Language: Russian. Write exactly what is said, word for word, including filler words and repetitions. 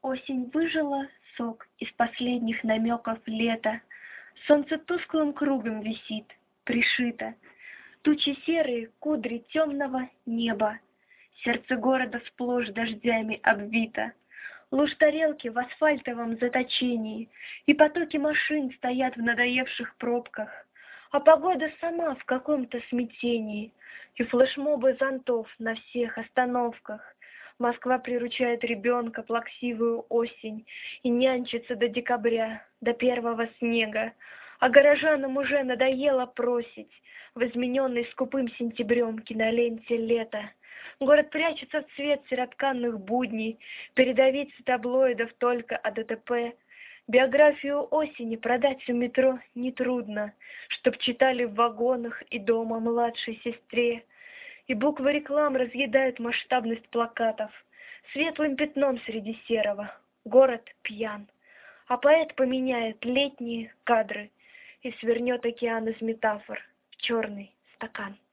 Осень выжила сок из последних намеков лета. Солнце тусклым кругом висит, пришито. Тучи серые, кудри темного неба. Сердце города сплошь дождями обвито. Луж тарелки в асфальтовом заточении, и потоки машин стоят в надоевших пробках. А погода сама в каком-то смятении, и флешмобы зонтов на всех остановках. Москва приручает ребенка, плаксивую осень, и нянчится до декабря, до первого снега. А горожанам уже надоело просить в измененной скупым сентябрем киноленте лета. Город прячется в цвет серотканных будней, передовицы таблоидов только о ДТП. Биографию осени продать в метро нетрудно, чтоб читали в вагонах и дома младшей сестре. И буквы реклам разъедают масштабность плакатов светлым пятном среди серого. Город пьян, а поэт поменяет летние кадры и свернет океан из метафор в черный стакан.